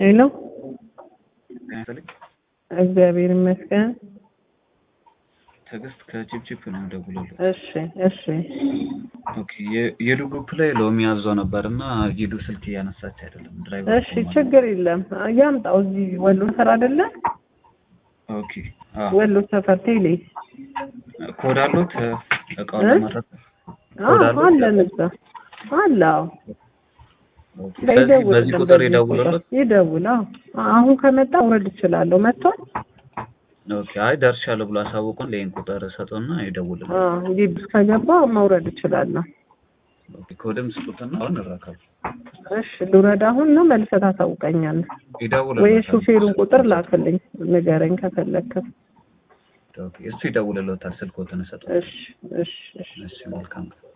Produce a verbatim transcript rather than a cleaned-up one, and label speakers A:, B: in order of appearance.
A: ሄሎ እግዚአብሔር ይመስገን
B: ትግስት ከቺፕቺፕ ነው ደውሎልኝ
A: እሺ እሺ
B: ኦኬ የሉጉፕ ላይ ሎሚ ያዘው ነበርና ሂዱ ስልክ ያነሳች አይደለም ድራይቨር
A: እሺ ችግር የለም ያምጣው እዚህ ወሎ ሰፈር አይደለ
B: ኦኬ አዎ
A: ወሎ ሰፈር ቴሌ
B: ኮድ አሉት እቃው ለማድረግ
A: ኮድ አሉት አለ ነዛ አላው
B: በዚህ ቁጥር ይደውሉለት
A: ይደውላው አሁን ከመጣ ወረድ ይችላል መጥቷል
B: ኦኬ አይ ደርሻለሁ ብሎ አሳውቁን ለይን ቁጥር ሰጡና ይደውሉለት
A: አዎ እንግዲህ ከገባ መውረድ ይችላል
B: ኦኬ ኮድም ስጡትና አሁን እንራካል
A: እሺ ልውረድ አሁን ነው መልሰት አሳውቀኛል
B: ይደውሉለት
A: ወይ ሹፌሩን ቁጥር ላክልኝ ንገረኝ ከፈለክ
B: ኦኬ እሱ ይደውልልዎታል ስልክዎትን ሰጡ
A: እሺ እሺ
B: እሺ መልካም